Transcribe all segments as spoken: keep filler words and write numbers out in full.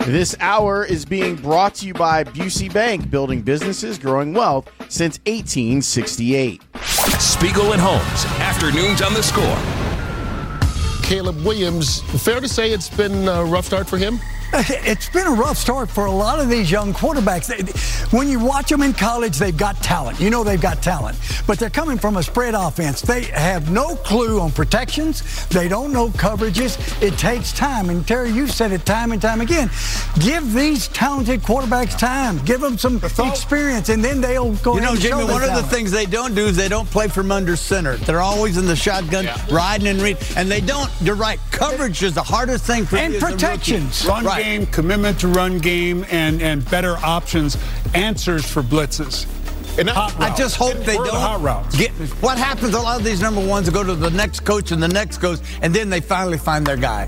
This hour is being brought to you by Busey Bank, building businesses, growing wealth since eighteen sixty-eight. Spiegel and Holmes, afternoons on The Score. Caleb Williams, fair to say it's been a rough start for him? It's been a rough start for a lot of these young quarterbacks. When you watch them in college, they've got talent. You know they've got talent. But they're coming from a spread offense. They have no clue on protections. They don't know coverages. It takes time. And, Terry, you've said it time and time again. Give these talented quarterbacks time. Give them some experience, and then they'll go You know, and Jimmy, show one of talent. the things they don't do is they don't play from under center. They're always in the shotgun, yeah. riding and reading. And they don't, you're right, coverage is the hardest thing for and you as a protections. Run right. game, commitment to run game, and, and better options, answers for blitzes. And I, hot I just hope they Where are don't the hot routes? get. What happens? A lot of these number ones go to the next coach and the next coach, and then they finally find their guy.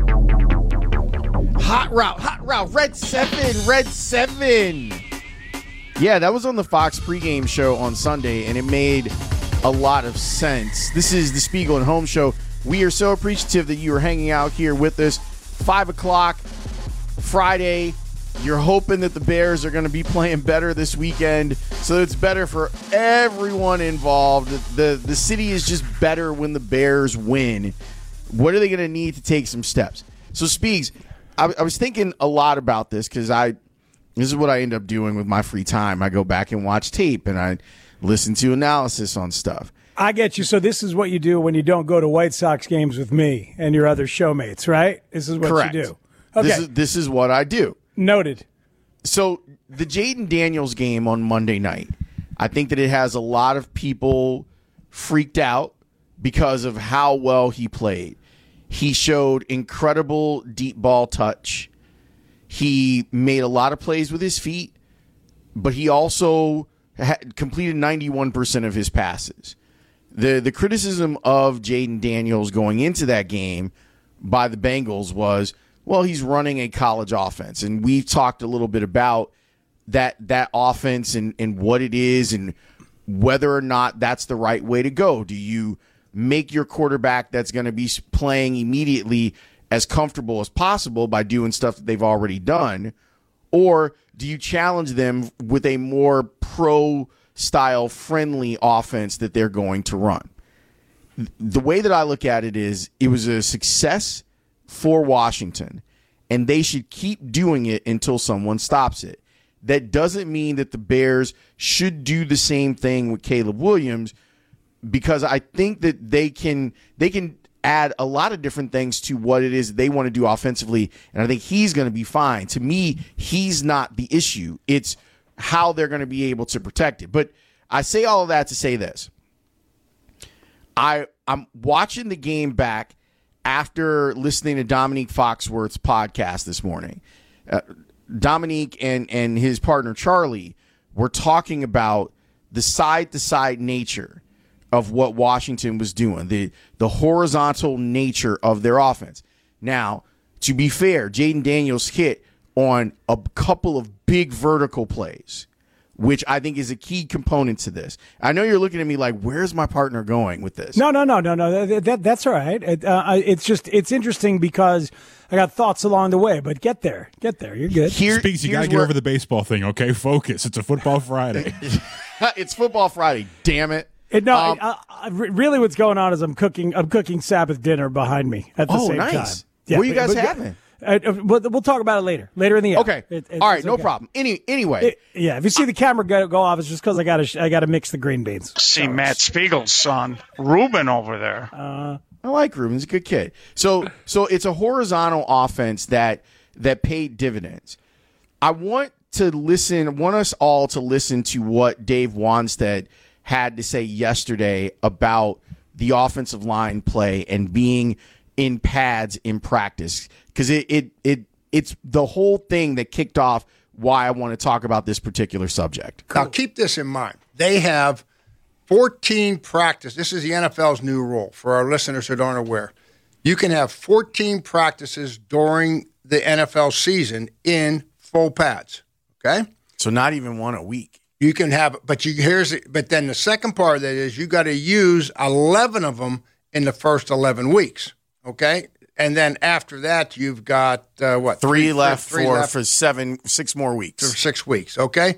Hot route, hot route, red seven, red seven. Yeah, that was on the Fox pregame show on Sunday, and it made a lot of sense. This is the Spiegel and Holmes Show. We are so appreciative that you are hanging out here with us. Five o'clock Friday. You're hoping that the Bears are going to be playing better this weekend, so it's better for everyone involved. The, the city is just better when the Bears win. What are they going to need to take some steps? So, Speaks, I, I was thinking a lot about this because I this is what I end up doing with my free time. I go back and watch tape, and I listen to analysis on stuff. I get you. So this is what you do when you don't go to White Sox games with me and your other showmates, right? This is what Correct. you do. Okay. This is, this is what I do. Noted. So the Jaden Daniels game on Monday night, I think that it has a lot of people freaked out because of how well he played. He showed incredible deep ball touch. He made a lot of plays with his feet, but he also had completed ninety-one percent of his passes. The the criticism of Jaden Daniels going into that game by the Bengals was, well, he's running a college offense. And we've talked a little bit about that that offense and, and what it is and whether or not that's the right way to go. Do you make your quarterback that's going to be playing immediately as comfortable as possible by doing stuff that they've already done? Or do you challenge them with a more pro-style friendly offense that they're going to run? The way that I look at it is it was a success for Washington, and they should keep doing it until someone stops it. That doesn't mean that the Bears should do the same thing with Caleb Williams, because I think that they can they can add a lot of different things to what it is they want to do offensively, and I think he's going to be fine. To me, he's not the issue. It's how they're going to be able to protect it. But I say all of that to say this. I, I'm watching the game back after listening to Dominique Foxworth's podcast this morning. Uh, Dominique and, and his partner Charlie were talking about the side-to-side nature of what Washington was doing, the, the horizontal nature of their offense. Now, to be fair, Jaden Daniels hit on a couple of big vertical plays, which I think is a key component to this. I know you're looking at me like, where's my partner going with this? No, no, no, no, no. That, that, that's all right. It, uh, it's just, it's interesting because I got thoughts along the way, but get there. Get there. You're good. Here, Speaks, you got to get where, over the baseball thing, okay? Focus. It's a football Friday. It's football Friday, damn it. It, no, um, I, I, really what's going on is I'm cooking I'm cooking Sabbath dinner behind me at the oh, same nice. time. Yeah, what are you guys but, having? Uh, we'll, we'll talk about it later. Later in the hour. Okay. It, it, All right, no okay. problem. Any Anyway. It, yeah, if you see the camera go, go off, it's just because I got to I got to mix the green beans. See so, Matt Spiegel's son, Ruben, over there. Uh, I like Ruben. He's a good kid. So so it's a horizontal offense that that paid dividends. I want to listen, I want us all to listen to what Dave Wanstead had to say yesterday about the offensive line play and being in pads in practice, because it, it it it's the whole thing that kicked off why I want to talk about this particular subject. Now, keep this in mind. They have fourteen practices. This is the N F L's new rule for our listeners that aren't aware. You can have fourteen practices during the N F L season in full pads, okay? So not even one a week. You can have, but you here's it. But then the second part of that is you got to use eleven of them in the first eleven weeks. Okay, and then after that, you've got uh, what three, three left three for left for seven, six more weeks. for six weeks. Okay,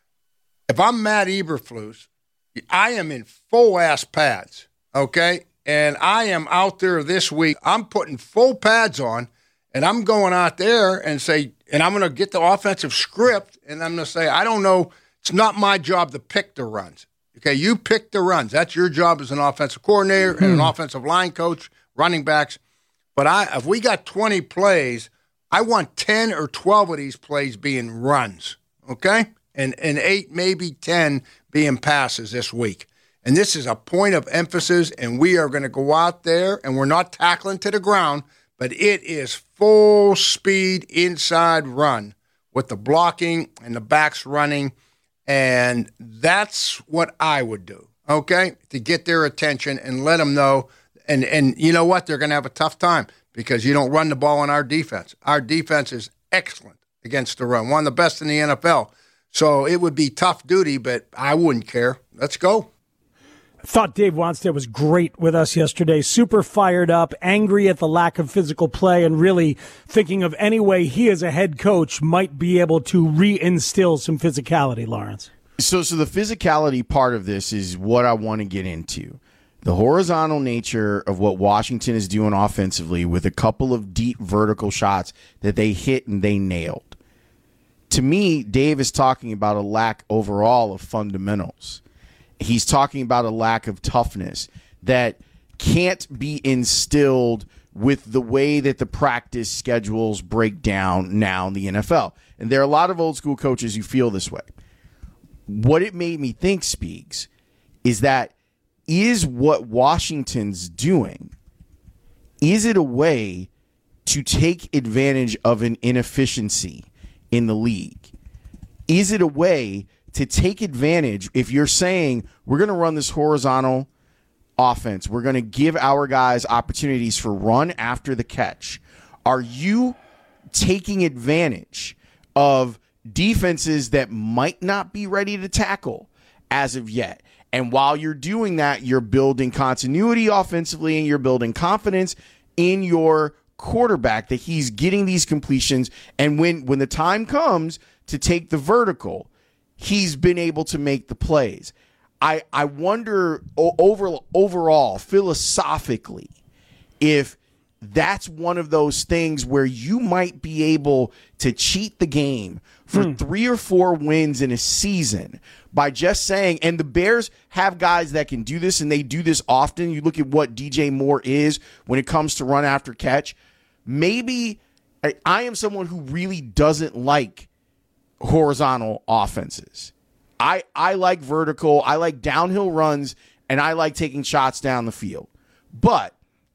if I'm Matt Eberflus, I am in full ass pads. Okay, and I am out there this week. I'm putting full pads on, and I'm going out there and say, and I'm going to get the offensive script, and I'm going to say, I don't know. It's not my job to pick the runs. Okay, you pick the runs. That's your job as an offensive coordinator and an offensive line coach, running backs. But I, if we got twenty plays, I want ten or twelve of these plays being runs, okay? And, and eight, maybe ten being passes this week. And this is a point of emphasis, and we are going to go out there, and we're not tackling to the ground, but it is full speed inside run with the blocking and the backs running. And that's what I would do, okay, to get their attention and let them know. And, and you know what? They're going to have a tough time because you don't run the ball on our defense. Our defense is excellent against the run, one of the best in the N F L. So it would be tough duty, but I wouldn't care. Let's go. I thought Dave Wanstead was great with us yesterday, super fired up, angry at the lack of physical play, and really thinking of any way he as a head coach might be able to reinstill some physicality, Lawrence. So, so the physicality part of this is what I want to get into. The horizontal nature of what Washington is doing offensively with a couple of deep vertical shots that they hit and they nailed. To me, Dave is talking about a lack overall of fundamentals. He's talking about a lack of toughness that can't be instilled with the way that the practice schedules break down now in the N F L. And there are a lot of old school coaches who feel this way. What it made me think, Speaks, is that is what Washington's doing, is it a way to take advantage of an inefficiency in the league? Is it a way to take advantage, if you're saying we're going to run this horizontal offense, we're going to give our guys opportunities for run after the catch, are you taking advantage of defenses that might not be ready to tackle as of yet? And while you're doing that, you're building continuity offensively and you're building confidence in your quarterback that he's getting these completions. And when, when the time comes to take the vertical, he's been able to make the plays. I, I wonder over, overall, philosophically, if that's one of those things where you might be able to cheat the game for hmm. three or four wins in a season by just saying, and the Bears have guys that can do this, and they do this often. You look at what D J Moore is when it comes to run after catch. Maybe I, I am someone who really doesn't like horizontal offenses. I, I like vertical, I like downhill runs, and I like taking shots down the field. But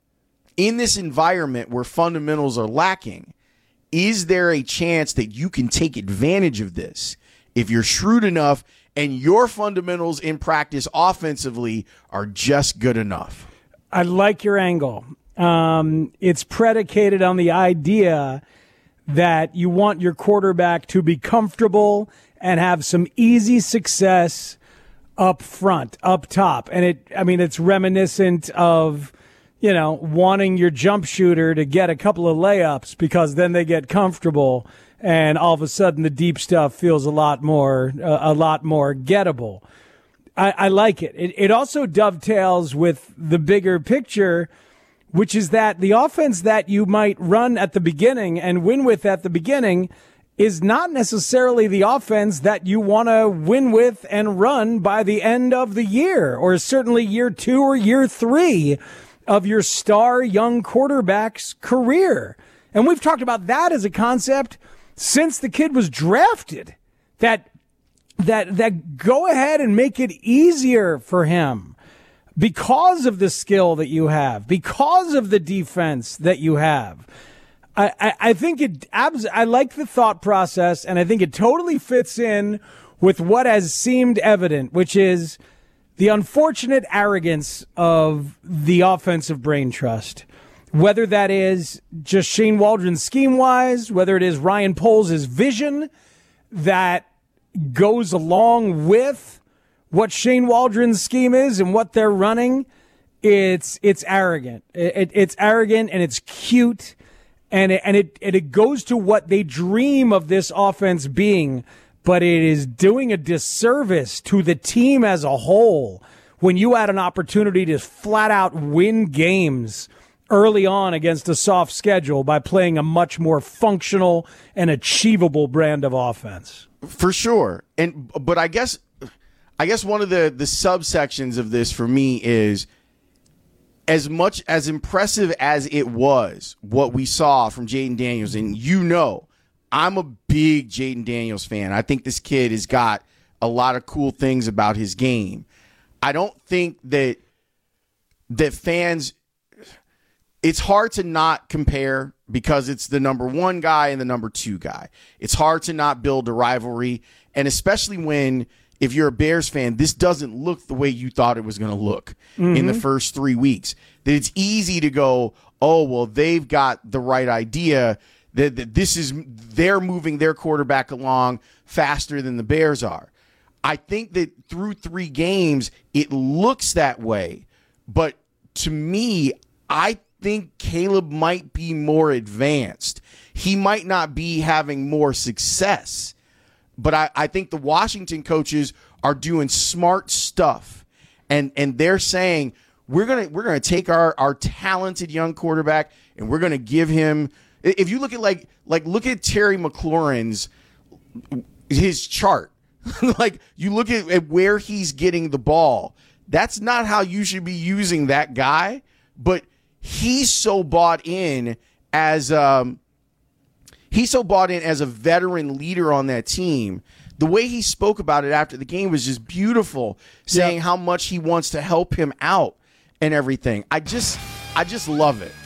in this environment where fundamentals are lacking, is there a chance that you can take advantage of this if you're shrewd enough and your fundamentals in practice offensively are just good enough? I like your angle. Um, it's predicated on the idea that you want your quarterback to be comfortable and have some easy success up front, up top. And it, I mean, it's reminiscent of, you know, wanting your jump shooter to get a couple of layups because then they get comfortable and all of a sudden the deep stuff feels a lot more, uh, a lot more gettable. I, I like it. it. It also dovetails with the bigger picture, which is that the offense that you might run at the beginning and win with at the beginning is not necessarily the offense that you want to win with and run by the end of the year, or certainly year two or year three of your star young quarterback's career. And we've talked about that as a concept since the kid was drafted, that that that go ahead and make it easier for him because of the skill that you have, because of the defense that you have. I, I, I think it, I like the thought process, and I think it totally fits in with what has seemed evident, which is the unfortunate arrogance of the offensive brain trust. Whether that is just Shane Waldron's scheme-wise, whether it is Ryan Poles' vision that goes along with what Shane Waldron's scheme is and what they're running, it's it's arrogant. It, it, it's arrogant and it's cute, and it, and it and it goes to what they dream of this offense being, but it is doing a disservice to the team as a whole when you had an opportunity to flat out win games early on against a soft schedule by playing a much more functional and achievable brand of offense. For sure. And but I guess I guess one of the, the subsections of this for me is as much as impressive as it was what we saw from Jayden Daniels, and you know, I'm a big Jayden Daniels fan. I think this kid has got a lot of cool things about his game. I don't think that that fans it's hard to not compare because it's the number one guy and the number two guy. It's hard to not build a rivalry, and especially when if you're a Bears fan, this doesn't look the way you thought it was going to look mm-hmm. in the first three weeks. That it's easy to go, oh, well, they've got the right idea that, that this is they're moving their quarterback along faster than the Bears are. I think that through three games, it looks that way. But to me, I think Caleb might be more advanced. He might not be having more success. But I, I think the Washington coaches are doing smart stuff, and and they're saying we're gonna we're gonna take our, our talented young quarterback and we're gonna give him. If you look at like like look at Terry McLaurin's his chart, like you look at, at where he's getting the ball. That's not how you should be using that guy. But he's so bought in as um. He's so bought in as a veteran leader on that team. The way he spoke about it after the game was just beautiful, saying yep. how much he wants to help him out and everything. I just, I just love it.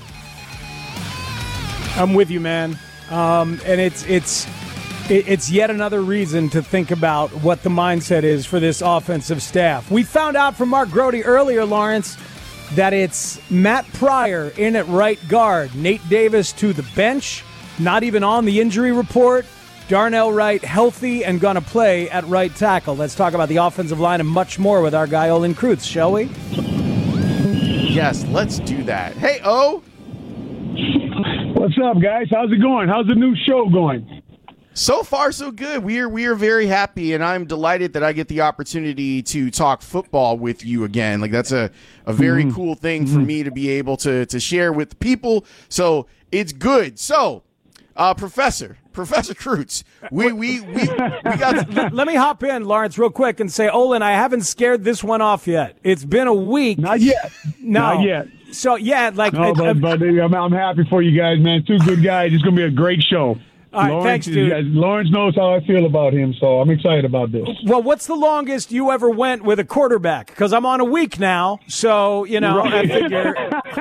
I'm with you, man. Um, and it's it's it's yet another reason to think about what the mindset is for this offensive staff. We found out from Mark Grody earlier, Lawrence, that it's Matt Pryor in at right guard, Nate Davis to the bench. Not even on the injury report. Darnell Wright healthy and going to play at right tackle. Let's talk about the offensive line and much more with our guy Olin Kreutz, shall we? Yes, let's do that. Hey, O. What's up, guys? How's it going? How's the new show going? So far, so good. We are we are very happy, and I'm delighted that I get the opportunity to talk football with you again. Like that's a, a very mm-hmm. cool thing mm-hmm. for me to be able to to share with the people. So it's good. So. Uh, Professor, Professor Kreutz, we we we, we got. To- Let me hop in, Lawrence, real quick, and say, Olin, I haven't scared this one off yet. It's been a week. Not yet. No. Not yet. So yeah, like. No, it, but, uh, but I'm, I'm happy for you guys, man. Two good guys. It's gonna be a great show. All right, Lawrence, thanks, dude. Guys, Lawrence knows how I feel about him, so I'm excited about this. Well, what's the longest you ever went with a quarterback? Because I'm on a week now, so you know, right. I figure.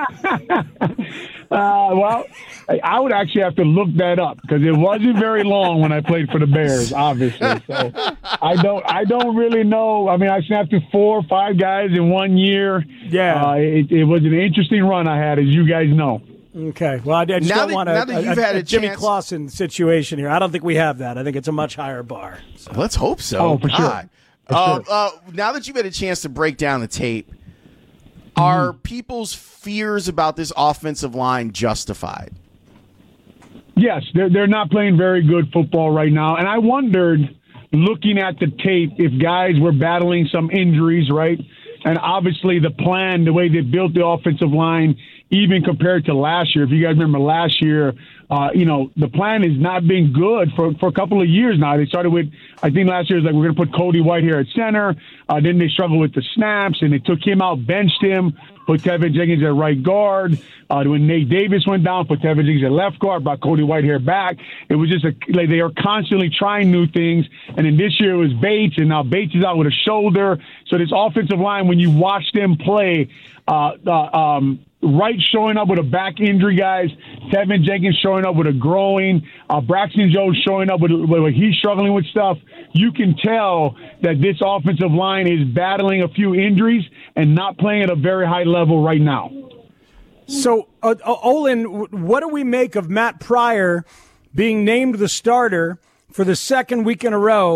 uh, well. I would actually have to look that up because it wasn't very long when I played for the Bears, obviously. So I don't, I don't really know. I mean, I snapped to four or five guys in one year. Yeah, uh, it, it was an interesting run I had, as you guys know. Okay, well, I just now don't want a, a, a, a, a Jimmy chance... Clausen situation here. I don't think we have that. I think it's a much higher bar. So. Let's hope so. Oh, for sure. God. For uh, sure. Uh, now that you've had a chance to break down the tape, mm-hmm. are people's fears about this offensive line justified? Yes, they're, they're not playing very good football right now. And I wondered, looking at the tape, if guys were battling some injuries, right? And obviously the plan, the way they built the offensive line, even compared to last year. If you guys remember last year, uh, you know, the plan has not been good for, for a couple of years now. They started with, I think last year was like, we're going to put Cody Whitehair at center. Uh, then they struggled with the snaps, and they took him out, benched him, put Tevin Jenkins at right guard. Uh, when Nate Davis went down, put Tevin Jenkins at left guard, brought Cody Whitehair back. It was just a, like they are constantly trying new things. And then this year it was Bates, and now Bates is out with a shoulder. So this offensive line, when you watch them play, uh, uh, um, Wright showing up with a back injury, guys. Tevin Jenkins showing up with a groin. Uh, Braxton Jones showing up with, with he's struggling with stuff. You can tell that this offensive line is battling a few injuries and not playing at a very high level right now. So, uh, uh, Olin, what do we make of Matt Pryor being named the starter for the second week in a row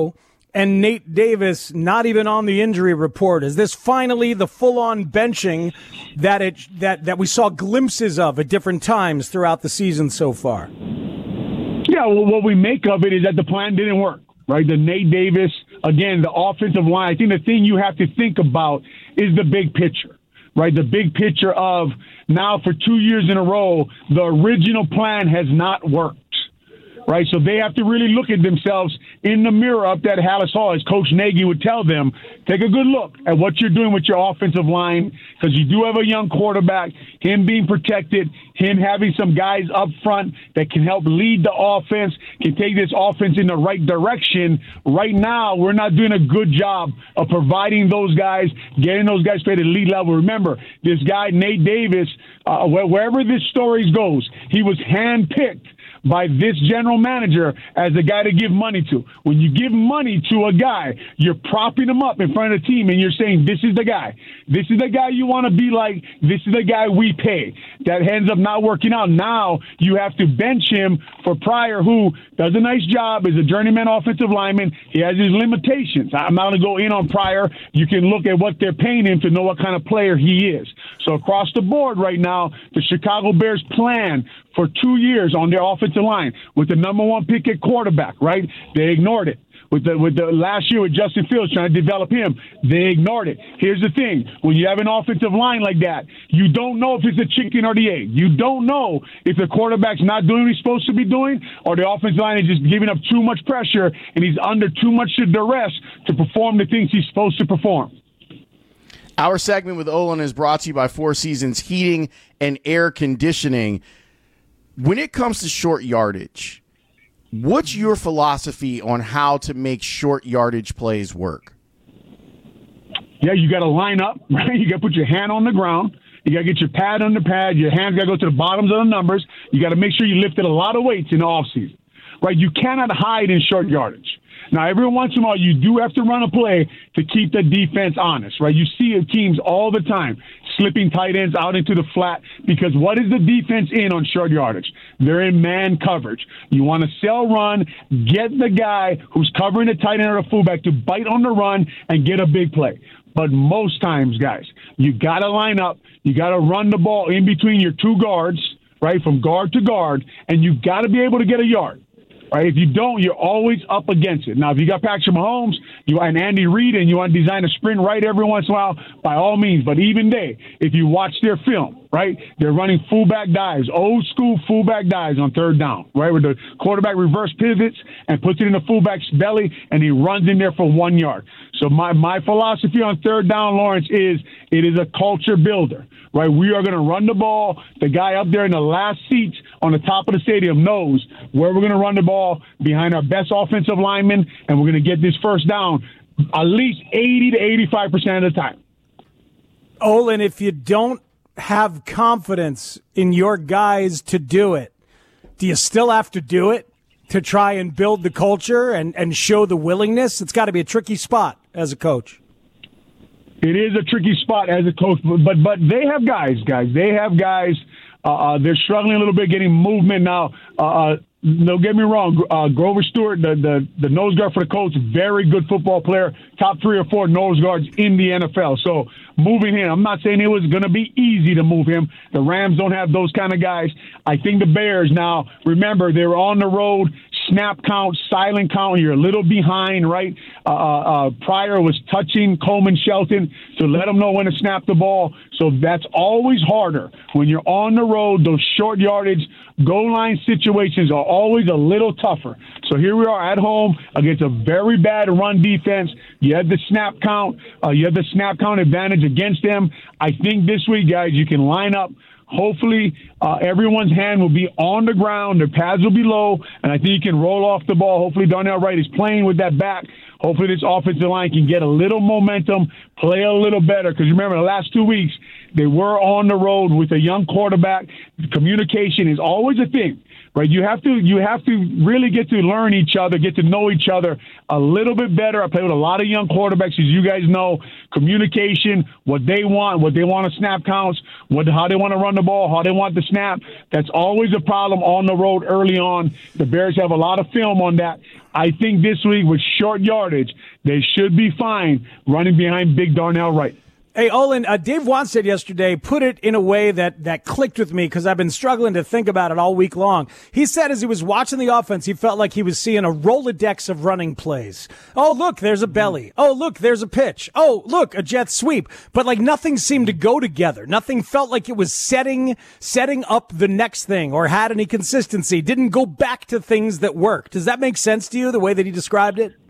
and Nate Davis not even on the injury report? Is this finally the full-on benching that it that, that we saw glimpses of at different times throughout the season so far? Yeah, well, what we make of it is that the plan didn't work, right? The Nate Davis, again, the offensive line. I think the thing you have to think about is the big picture, right? The big picture of now for two years in a row, the original plan has not worked. Right, so they have to really look at themselves in the mirror up at Hallis Hall, as Coach Nagy would tell them. Take a good look at what you're doing with your offensive line, because you do have a young quarterback, him being protected, him having some guys up front that can help lead the offense, can take this offense in the right direction. Right now, we're not doing a good job of providing those guys, getting those guys to the elite level. Remember, this guy, Nate Davis, uh, wherever this story goes, he was handpicked by this general manager as the guy to give money to. When you give money to a guy, you're propping him up in front of the team and you're saying, this is the guy. This is the guy you want to be like. This is the guy we pay. That ends up not working out. Now you have to bench him for Pryor, who does a nice job as a journeyman offensive lineman. He has his limitations. I'm not going to go in on Pryor. You can look at what they're paying him to know what kind of player he is. So across the board right now, the Chicago Bears plan for two years on their offensive line with the number one pick at quarterback, right? They ignored it. With the with the last year with Justin Fields trying to develop him, they ignored it. Here's the thing. When you have an offensive line like that, you don't know if it's the chicken or the egg. You don't know if the quarterback's not doing what he's supposed to be doing or the offensive line is just giving up too much pressure and he's under too much duress to perform the things he's supposed to perform. Our segment with Olin is brought to you by Four Seasons Heating and Air Conditioning. When it comes to short yardage, what's your philosophy on how to make short yardage plays work? Yeah, you got to line up, right? You got to put your hand on the ground. You got to get your pad under pad. Your hands got to go to the bottoms of the numbers. You got to make sure you lifted a lot of weights in the offseason, right? You cannot hide in short yardage. Now, every once in a while, you do have to run a play to keep the defense honest, right? You see teams all the time slipping tight ends out into the flat because what is the defense in on short yardage? They're in man coverage. You want to sell run, get the guy who's covering the tight end or the fullback to bite on the run and get a big play. But most times, guys, you got to line up. You got to run the ball in between your two guards, right, from guard to guard, and you got to be able to get a yard. Right? If you don't, you're always up against it. Now, if you got Patrick Mahomes you and Andy Reid and you want to design a sprint right every once in a while, by all means. But even they, if you watch their film, right, they're running fullback dives, old school fullback dives on third down, right, where the quarterback reverse pivots and puts it in the fullback's belly and he runs in there for one yard. So my, my philosophy on third down, Lawrence, is it is a culture builder. Right, we are going to run the ball. The guy up there in the last seats on the top of the stadium knows where we're going to run the ball behind our best offensive linemen, and we're going to get this first down at least eighty to eighty-five percent of the time. Olin, if you don't have confidence in your guys to do it, do you still have to do it to try and build the culture and, and show the willingness? It's got to be a tricky spot as a coach. It is a tricky spot as a coach, but but they have guys, guys. They have guys. Uh, uh, they're struggling a little bit getting movement now. Uh, don't get me wrong. Uh, Grover Stewart, the, the the nose guard for the Colts, very good football player, top three or four nose guards in the N F L. So moving him, I'm not saying it was going to be easy to move him. The Rams don't have those kind of guys. I think the Bears now, remember, they were on the road. Snap count, silent count, you're a little behind, right? Uh, uh, Pryor was touching Coleman Shelton to let him know when to snap the ball. So that's always harder. When you're on the road, those short yardage, goal line situations are always a little tougher. So here we are at home against a very bad run defense. You had the snap count. Uh, you had the snap count advantage against them. I think this week, guys, you can line up. Hopefully, uh, everyone's hand will be on the ground. Their pads will be low, and I think you can roll off the ball. Hopefully, Darnell Wright is playing with that back. Hopefully, this offensive line can get a little momentum, play a little better. Because remember, the last two weeks, they were on the road with a young quarterback. Communication is always a thing, right? You have to you have to really get to learn each other, get to know each other a little bit better. I play with a lot of young quarterbacks, as you guys know. Communication, what they want, what they want to snap counts, what how they want to run the ball, how they want the snap. That's always a problem on the road early on. The Bears have a lot of film on that. I think this week with short yardage, they should be fine running behind Big Darnell Wright. Hey, Olin, uh, Dave Wanstead yesterday put it in a way that, that clicked with me because I've been struggling to think about it all week long. He said as he was watching the offense, he felt like he was seeing a Rolodex of running plays. Oh, look, there's a belly. Oh, look, there's a pitch. Oh, look, a jet sweep. But like nothing seemed to go together. Nothing felt like it was setting setting up the next thing or had any consistency. Didn't go back to things that worked. Does that make sense to you, the way that he described it?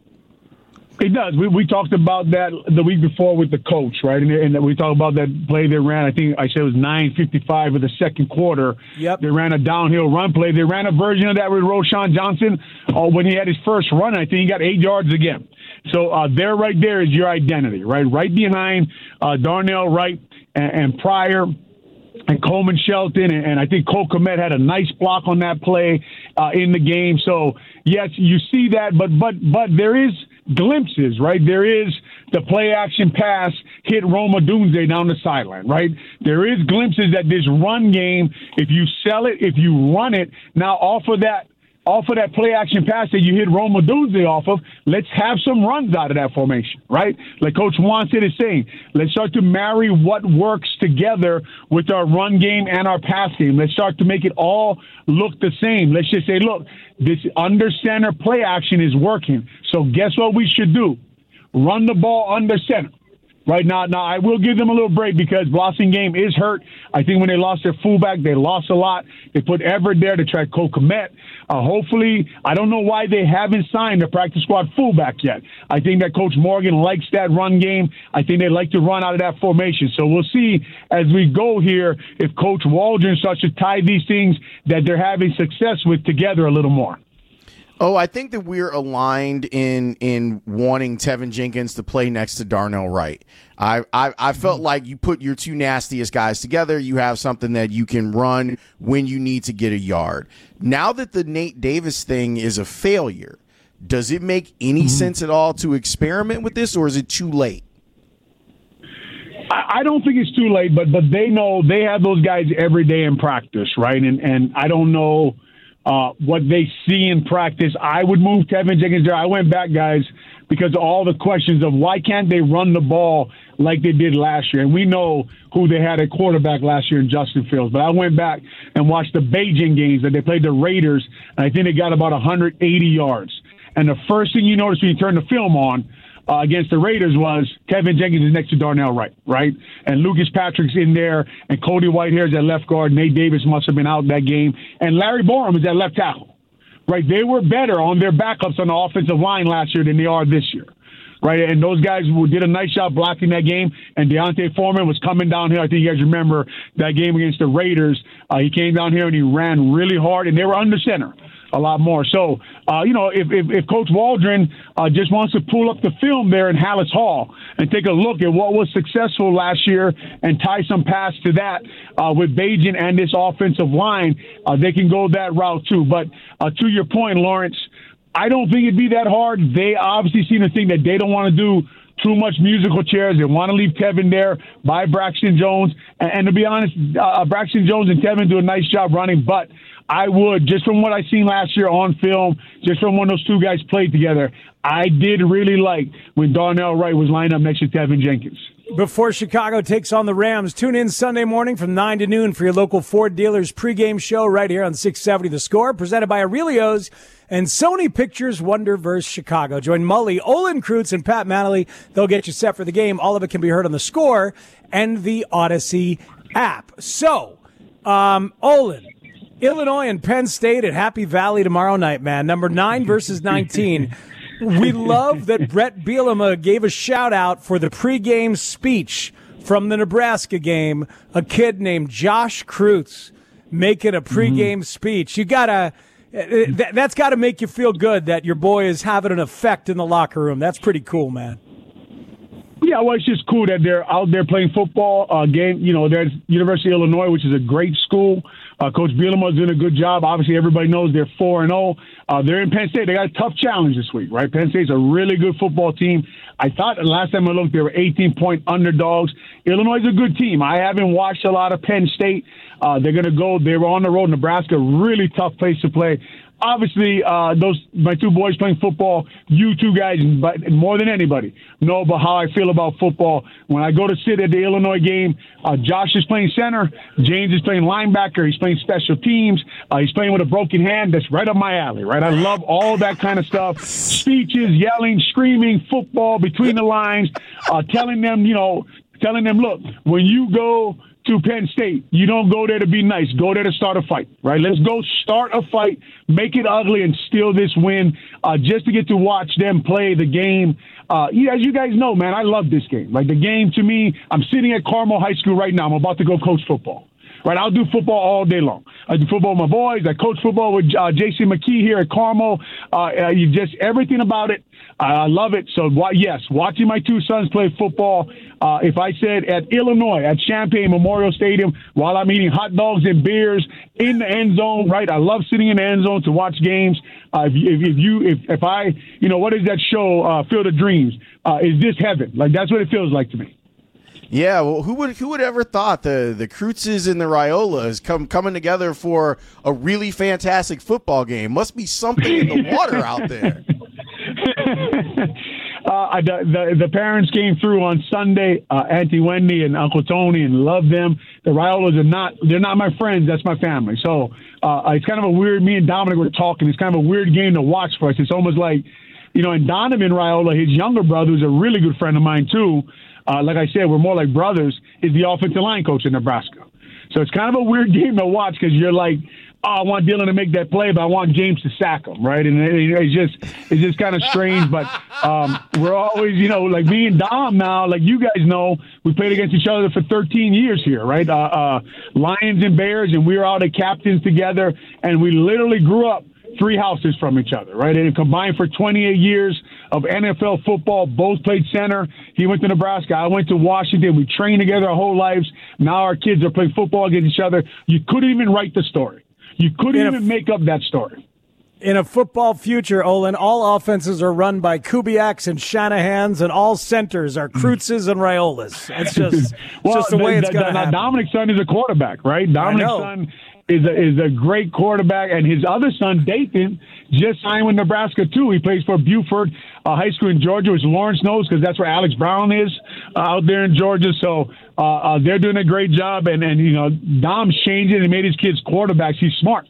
It does. We we talked about that the week before with the coach, right? And, and we talked about that play they ran. I think I said it was nine fifty-five of the second quarter. Yep. They ran a downhill run play. They ran a version of that with Roschon Johnson uh, when he had his first run. I think he got eight yards again. So uh, there right there is your identity, right? Right behind uh, Darnell Wright and, and Pryor and Coleman Shelton, and, and I think Cole Kmet had a nice block on that play uh, in the game. So, yes, you see that, but but but there is glimpses, right? There is the play action pass hit Roma Dunze down the sideline, right? There is glimpses that this run game, if you sell it, if you run it, now off of that off of that play action pass that you hit Roma Dunze off of, let's have some runs out of that formation, right? Like Coach Wanstead is saying, let's start to marry what works together with our run game and our pass game. Let's start to make it all look the same. Let's just say, look, this under center play action is working. So guess what we should do? Run the ball under center. Right now, now I will give them a little break because Blossingame is hurt. I think when they lost their fullback, they lost a lot. They put Everett there to try Cole Kmet. Uh, hopefully, I don't know why they haven't signed a practice squad fullback yet. I think that Coach Morgan likes that run game. I think they like to run out of that formation. So we'll see as we go here if Coach Waldron starts to tie these things that they're having success with together a little more. Oh, I think that we're aligned in in wanting Tevin Jenkins to play next to Darnell Wright. I, I I felt like you put your two nastiest guys together, you have something that you can run when you need to get a yard. Now that the Nate Davis thing is a failure, does it make any mm-hmm. sense at all to experiment with this, or is it too late? I don't think it's too late, but but they know they have those guys every day in practice, right? And and I don't know Uh, what they see in practice. I would move Tevin Jenkins there. I went back, guys, because of all the questions of why can't they run the ball like they did last year? And we know who they had at quarterback last year in Justin Fields. But I went back and watched the Beijing games that they played the Raiders, and I think they got about one hundred eighty yards. And the first thing you notice when you turn the film on Uh, against the Raiders was Tevin Jenkins is next to Darnell Wright, right? And Lucas Patrick's in there, and Cody Whitehair's at left guard. Nate Davis must have been out that game. And Larry Borum is at left tackle, right? They were better on their backups on the offensive line last year than they are this year, right? And those guys did a nice job blocking that game. And Deontay Foreman was coming down here. I think you guys remember that game against the Raiders. Uh, he came down here and he ran really hard, and they were under center a lot more. So, uh, you know, if, if, if Coach Waldron uh, just wants to pull up the film there in Hallis Hall and take a look at what was successful last year and tie some pass to that uh, with Bajan and this offensive line, uh, they can go that route too. But uh, to your point, Lawrence, I don't think it'd be that hard. They obviously seem to think that they don't want to do too much musical chairs. They want to leave Tevin there by Braxton Jones. And, and to be honest, uh, Braxton Jones and Tevin do a nice job running, but I would, just from what I seen last year on film, just from when those two guys played together, I did really like when Darnell Wright was lined up next to Tevin Jenkins. Before Chicago takes on the Rams, tune in Sunday morning from nine to noon for your local Ford dealers pregame show right here on six seventy The Score, presented by Aurelio's and Sony Pictures Wonderverse Chicago. Join Mully, Olin Kreutz, and Pat Manley. They'll get you set for the game. All of it can be heard on The Score and the Odyssey app. So, um, Olin, Illinois and Penn State at Happy Valley tomorrow night, man. Number nine versus nineteen. We love that Brett Bielema gave a shout-out for the pregame speech from the Nebraska game. A kid named Josh Kreutz making a pregame mm-hmm. speech. You gotta, that, that's got to make you feel good that your boy is having an effect in the locker room. That's pretty cool, man. Yeah, well, it's just cool that they're out there playing football. Uh, game, you know, there's University of Illinois, which is a great school. Uh, Coach Bielema's doing a good job. Obviously, everybody knows they're four and zero. Uh, they're in Penn State. They got a tough challenge this week, right? Penn State's a really good football team. I thought the last time I looked, they were eighteen point underdogs. Illinois is a good team. I haven't watched a lot of Penn State. Uh, they're going to go. They were on the road. Nebraska, really tough place to play. Obviously, uh, those my two boys playing football, you two guys, but more than anybody, know about how I feel about football. When I go to sit at the Illinois game, uh, Josh is playing center, James is playing linebacker, he's playing special teams, uh, he's playing with a broken hand. That's right up my alley, right? I love all that kind of stuff. Speeches, yelling, screaming, football between the lines, uh, telling them, you know, telling them, look, when you go to Penn State, you don't go there to be nice. Go there to start a fight, right? Let's go start a fight, make it ugly, and steal this win uh, just to get to watch them play the game. Uh, yeah, as you guys know, man, I love this game. Like, the game, to me, I'm sitting at Carmel High School right now. I'm about to go coach football. Right, I'll do football all day long. I do football with my boys. I coach football with uh, J C McKee here at Carmel. Uh, you just everything about it. Uh, I love it. So, yes, watching my two sons play football. Uh, if I said at Illinois, at Champaign Memorial Stadium, while I'm eating hot dogs and beers in the end zone, right? I love sitting in the end zone to watch games. Uh, if, if, if you, if, if I, you know, what is that show, uh, Field of Dreams? Uh, is this heaven? Like, that's what it feels like to me. Yeah, well, who would who would ever thought the the Krutzes and the Raiolas come coming together for a really fantastic football game? Must be something in the water out there. uh, the, the the parents came through on Sunday, uh, Auntie Wendy and Uncle Tony, and love them. The Raiolas are not they're not my friends. That's my family. So uh, it's kind of a weird. Me and Dominic were talking. It's kind of a weird game to watch for us. It's almost like, you know, and Donovan Raiola, his younger brother, who's a really good friend of mine too. Uh, like I said, we're more like brothers, is the offensive line coach in Nebraska. So it's kind of a weird game to watch because you're like, oh, I want Dylan to make that play, but I want James to sack him, right? And it, it's just it's just kind of strange. But um, we're always, you know, like me and Dom now, like you guys know, we played against each other for thirteen years here, right? Uh, uh, Lions and Bears, and we were out at captains together, and we literally grew up three houses from each other, right? And combined for twenty-eight years of N F L football, both played center. He went to Nebraska. I went to Washington. We trained together our whole lives. Now our kids are playing football against each other. You couldn't even write the story. You couldn't even make up that story. In a football future, Olin, all offenses are run by Kubiaks and Shanahans, and all centers are Krutzes and Raiolas. It's just, well, it's just the way it's going to happen. Dominic's son is a quarterback, right? Dominic's son is a, is a great quarterback, and his other son, Dathan, just signed with Nebraska, too. He plays for Buford uh, High School in Georgia, which Lawrence knows because that's where Alex Brown is uh, out there in Georgia. So uh, uh, they're doing a great job, and, and you know, Dom's changed it and made his kids quarterbacks. He's smart.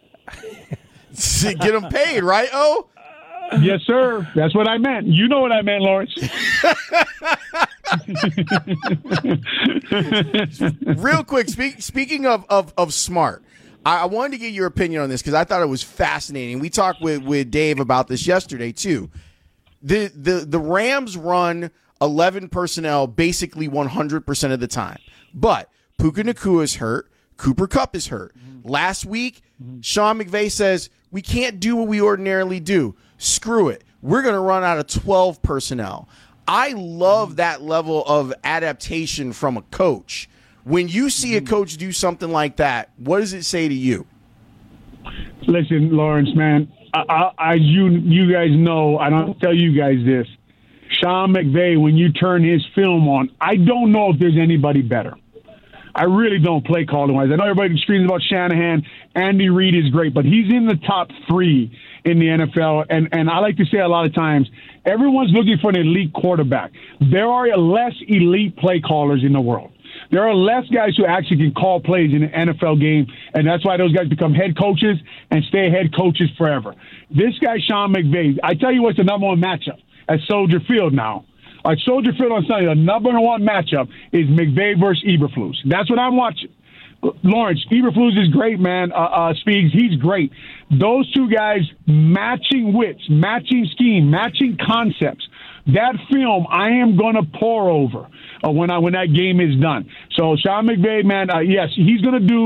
Get them paid, right, Oh? Yes, sir. That's what I meant. You know what I meant, Lawrence. Real quick, speak, speaking of, of, of smart, I, I wanted to get your opinion on this because I thought it was fascinating. We talked with, with Dave about this yesterday, too. The, the, the Rams run eleven personnel basically one hundred percent of the time. But Puka Nacua is hurt. Cooper Kupp is hurt. Mm-hmm. Last week, mm-hmm. Sean McVay says, we can't do what we ordinarily do. Screw it. We're going to run out of twelve personnel. I love that level of adaptation from a coach. When you see a coach do something like that, what does it say to you? Listen, Lawrence, man, I, I, I you you guys know, I don't tell you guys this. Sean McVay, when you turn his film on, I don't know if there's anybody better. I really don't play calling-wise. I know everybody screams about Shanahan. Andy Reid is great, but he's in the top three in the N F L. And, and I like to say a lot of times, everyone's looking for an elite quarterback. There are less elite play callers in the world. There are less guys who actually can call plays in an N F L game, and that's why those guys become head coaches and stay head coaches forever. This guy, Sean McVay, I tell you what's the number one matchup at Soldier Field now. Like Soldier Field on Sunday, the number one matchup is McVay versus Eberflus. That's what I'm watching. Lawrence, Eberflus is great, man. Uh, uh, Speaks, he's great. Those two guys matching wits, matching scheme, matching concepts. That film I am going to pour over uh, when I when that game is done. So Sean McVay, man, uh, yes, he's going to do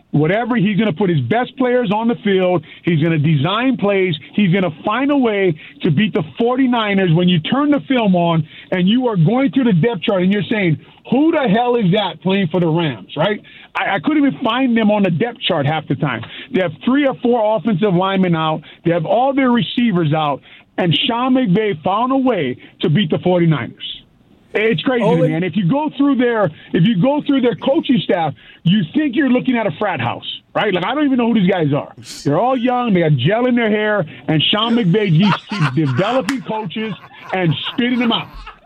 Whatever, he's going to put his best players on the field. He's going to design plays. He's going to find a way to beat the 49ers when you turn the film on and you are going through the depth chart and you're saying, who the hell is that playing for the Rams, right? I, I couldn't even find them on the depth chart half the time. They have three or four offensive linemen out. They have all their receivers out. And Sean McVay found a way to beat the 49ers. It's crazy, oh, man. If you go through their, if you go through their coaching staff, you think you're looking at a frat house, right? Like, I don't even know who these guys are. They're all young. They got gel in their hair, and Sean McVay keeps, keeps developing coaches and spitting them out.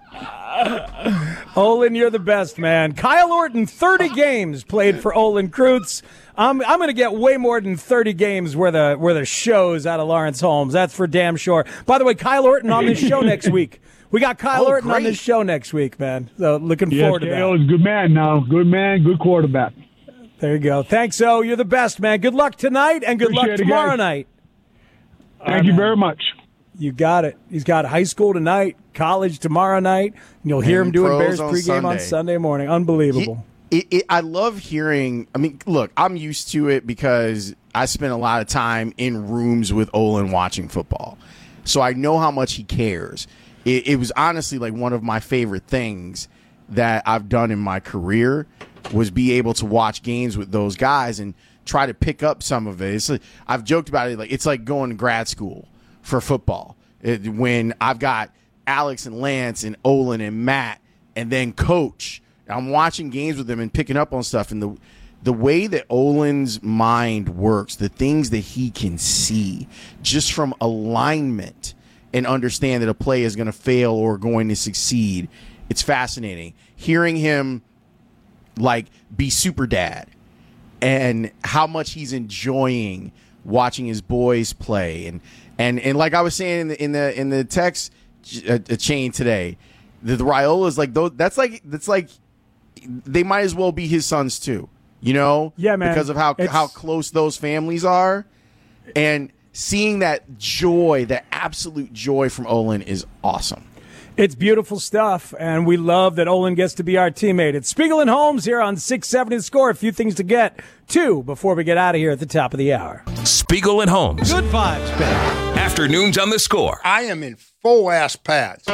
Olin, you're the best, man. Kyle Orton, thirty games played for Olin Kreutz. I'm I'm going to get way more than thirty games worth of, worth of shows out of Lawrence Holmes. That's for damn sure. By the way, Kyle Orton on this show next week. We got Kyle oh, Orton great. on this show next week, man. So looking yes, forward to that. Kyle is a good man now. Good man, good quarterback. There you go. Thanks, O. You're the best, man. Good luck tonight and good Appreciate luck it, tomorrow guys. night. Thank right, you man. very much. You got it. He's got high school tonight, college tomorrow night, and you'll hear and him doing pros Bears on pregame Sunday. on Sunday morning. Unbelievable. He, it, it, I love hearing. I mean, look, I'm used to it because I spent a lot of time in rooms with Olin watching football, so I know how much he cares. It, it was honestly like one of my favorite things that I've done in my career was be able to watch games with those guys and try to pick up some of it. It's like, I've joked about it. Like it's like going to grad school for football. It, when I've got Alex and Lance and Olin and Matt and then coach, I'm watching games with them and picking up on stuff. And the the way that Olin's mind works, the things that he can see just from alignment and understand that a play is going to fail or going to succeed, it's fascinating. Hearing him like be super dad and how much he's enjoying watching his boys play and And and like I was saying in the in the in the text uh, chain today, the, the Raiolas like those. That's like that's like they might as well be his sons too. You know, yeah, man, because of how it's... how close those families are, and seeing that joy, that absolute joy from Olin is awesome. It's beautiful stuff, and we love that Olin gets to be our teammate. It's Spiegel and Holmes here on six seventy The Score. A few things to get to before we get out of here at the top of the hour. Spiegel and Holmes. Good vibes, baby. Afternoons on The Score. I am in full-ass pads.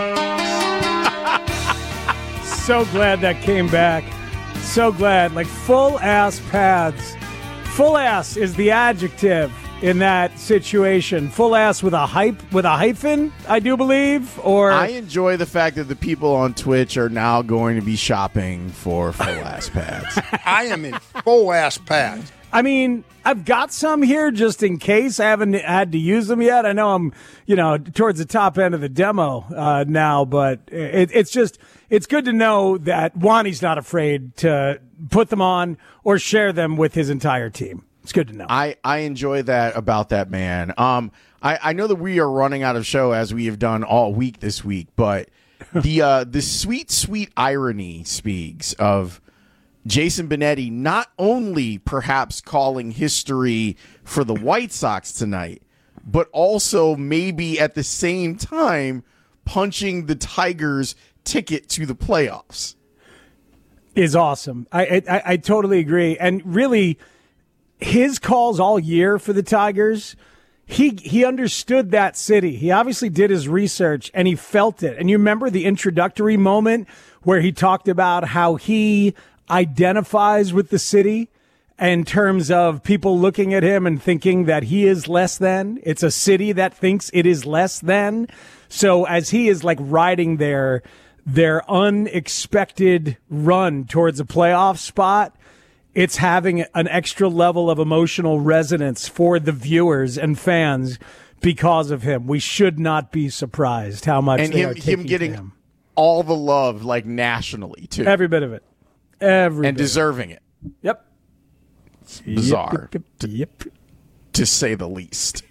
So glad that came back. So glad. Like full-ass pads. Full-ass is the adjective in that situation. Full ass with a hype with a hyphen, I do believe. Or I enjoy the fact that the people on Twitch are now going to be shopping for full ass pads. I am in full ass pads. I mean, I've got some here just in case. I haven't had to use them yet. I know I'm, you know, towards the top end of the demo uh, now, but it, it's just it's good to know that Wani's not afraid to put them on or share them with his entire team. It's good to know. I, I enjoy that about that man. Um, I, I know that we are running out of show as we have done all week this week, but the uh, the sweet, sweet irony speaks of Jason Benetti not only perhaps calling history for the White Sox tonight, but also maybe at the same time punching the Tigers' ticket to the playoffs. Is awesome. I, I I totally agree. And really, his calls all year for the Tigers, he he understood that city. He obviously did his research and he felt it. And you remember the introductory moment where he talked about how he identifies with the city in terms of people looking at him and thinking that he is less than. It's a city that thinks it is less than. So as he is like riding their their unexpected run towards a playoff spot, it's having an extra level of emotional resonance for the viewers and fans because of him. We should not be surprised how much and they him, are taking him getting him. all the love, like nationally too, every bit of it, every and bit deserving it. Yep, it's bizarre, yep, yep, yep. To, to say the least.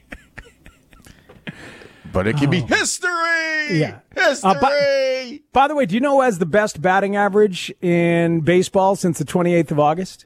But it can oh. be history. Yeah, history. Uh, by, by the way, do you know who has the best batting average in baseball since the twenty-eighth of August?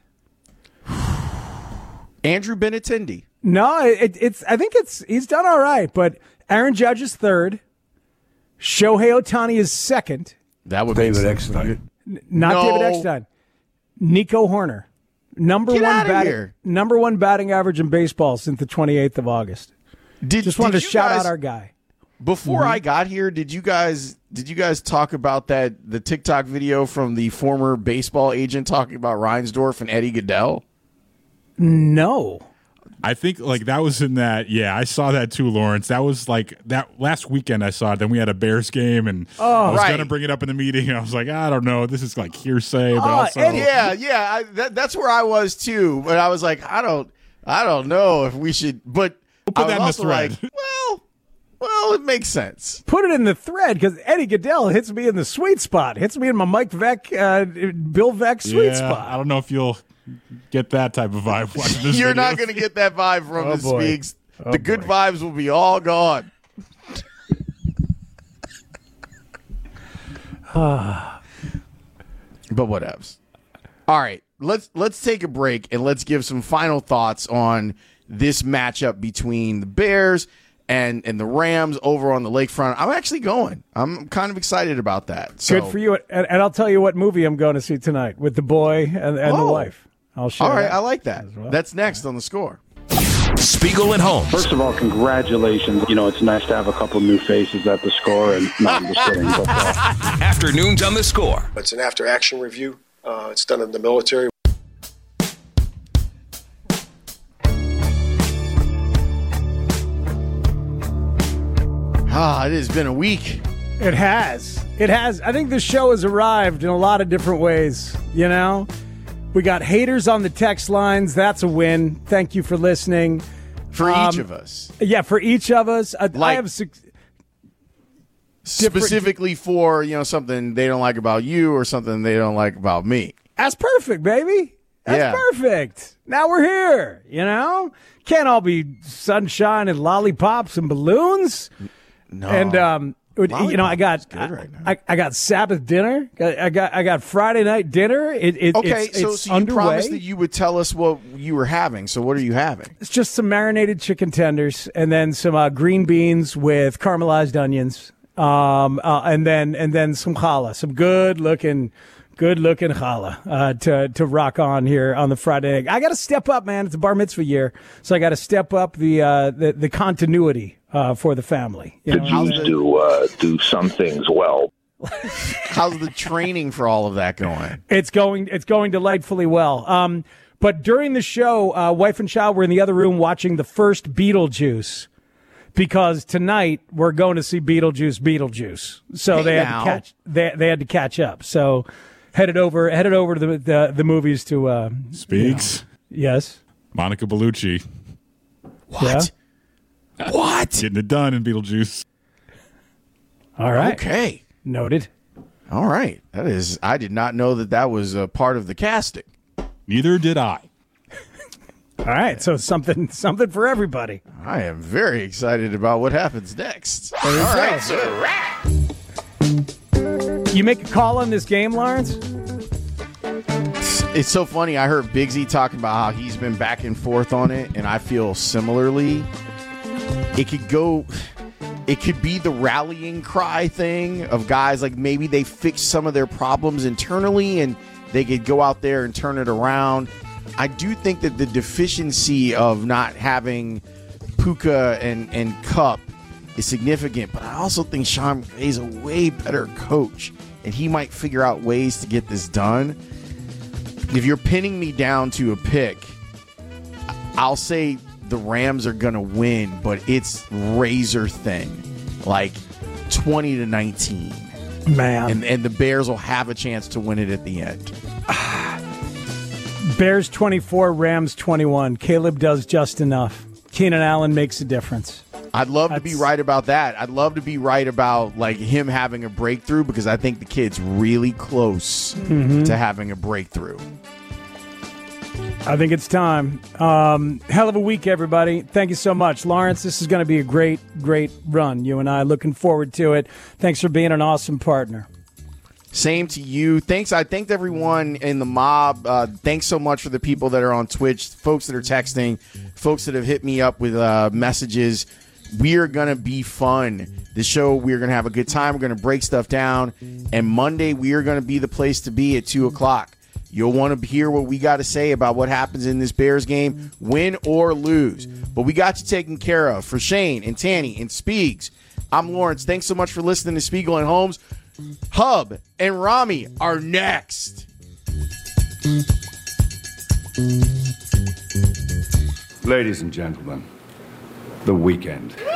Andrew Benintendi. No, it, it's. I think it's. He's done all right, but Aaron Judge is third. Shohei Ohtani is second. That would David be Eckstein. N- not no. David Eckstein. Nico Horner. Number Get one outta batting, here. number one batting average in baseball since the twenty-eighth of August. Did, Just wanted did to you shout guys, out our guy. Before Mhm. I got here, did you guys did you guys talk about that the TikTok video from the former baseball agent talking about Reinsdorf and Eddie Goodell? No. I think like that was in that. Yeah, I saw that too, Lawrence. That was like that last weekend. I saw it. Then we had a Bears game, and Oh, I was right. gonna bring it up in the meeting. And I was like, I don't know. This is like hearsay, but Oh, also Eddie, yeah, yeah. I, that, that's where I was too. But I was like, I don't, I don't know if we should. But We'll I put was that in the also thread. like, well, well, it makes sense. Put it in the thread because Eddie Goodell hits me in the sweet spot. Hits me in my Mike Veck, uh, Bill Veck sweet yeah, spot. I don't know if you'll get that type of vibe watching this. You're video. not going to get that vibe from Oh, the boy. Speaks. Oh, the good boy. vibes will be all gone. But whatevs. All right, let's let's take a break and let's give some final thoughts on this matchup between the Bears and and the Rams over on the lakefront. I'm actually going. I'm kind of excited about that. So, Good for you. And, and I'll tell you what movie I'm going to see tonight with the boy and, and the Oh. wife. I'll share all right, that. I like that. as well. That's next on the score. Spiegel and Holmes. First of all, congratulations. You know, it's nice to have a couple new faces at the score. And no, I'm just kidding. But, uh, Afternoons on the Score. It's an after-action review. Uh, it's done in the military. Ah, it has been a week. It has. It has. I think the show has arrived in a lot of different ways. You know, we got haters on the text lines. That's a win. Thank you for listening. For each Um, of us. Yeah, for each of us. I, I Like- have. Six, Specifically for, you know, something they don't like about you or something they don't like about me. That's perfect, baby. That's Yeah. perfect. Now we're here. You know, can't all be sunshine and lollipops and balloons. No. And um, you know, I got Lollipop's good right now. I, I got Sabbath dinner. I got I got Friday night dinner. It, it, Okay, it's, so, it's so you underway. promised that you would tell us what you were having. So what are you having? It's just some marinated chicken tenders and then some uh, green beans with caramelized onions. Um, uh, and then and then some challah, some good looking, good looking challah uh, to to rock on here on the Friday. I got to step up, man. It's a bar mitzvah year, so I got to step up the uh, the, the continuity uh, for the family. You The know? Jews do uh, do some things well. How's the training for all of that going? It's going it's going delightfully well. Um, but during the show, uh, wife and child were in the other room watching the first Beetlejuice. Because tonight we're going to see Beetlejuice, Beetlejuice. So Hey, they had now. to catch they they had to catch up. So headed over headed over to the the, the movies to uh, Speaks. you know. Yes. Monica Bellucci What? What? getting it done in Beetlejuice. All right. Okay. Noted. All right. That is, I did not know that that was a part of the casting. Neither did I. All right. So something something for everybody. I am very excited about what happens next. There you All go. right, so You make a call on this game, Lawrence? it's so funny. I heard Biggsy talking about how he's been back and forth on it, and I feel similarly. It could go, it could be the rallying cry thing of guys like maybe they fix some of their problems internally and they could go out there and turn it around. I do think that the deficiency of not having Puka and, and Cup is significant, but I also think Sean is a way better coach, and he might figure out ways to get this done. If you're pinning me down to a pick, I'll say the Rams are going to win, but it's razor thin, like twenty to nineteen. Man. And, and the Bears will have a chance to win it at the end. Bears twenty-four, Rams twenty-one. Caleb does just enough. Keenan Allen makes a difference. I'd love to be right about that. I'd love to be right about like him having a breakthrough because I think the kid's really close Mhm. to having a breakthrough. I think it's time. Um, hell of a week, everybody. Thank you so much. Lawrence, this is going to be a great, great run. You and I looking forward to it. Thanks for being an awesome partner. Same to you. Thanks. I thanked everyone in the mob. Uh, thanks so much for the people that are on Twitch, folks that are texting, folks that have hit me up with uh, messages. We are going to be fun. The show, we are going to have a good time. We're going to break stuff down. And Monday, we are going to be the place to be at two o'clock. You'll want to hear what we got to say about what happens in this Bears game, win or lose. But we got you taken care of. For Shane and Tanny and Speegs, I'm Lawrence. Thanks so much for listening to Spiegel and Holmes. Hub and Rami are next. Ladies and gentlemen, the weekend.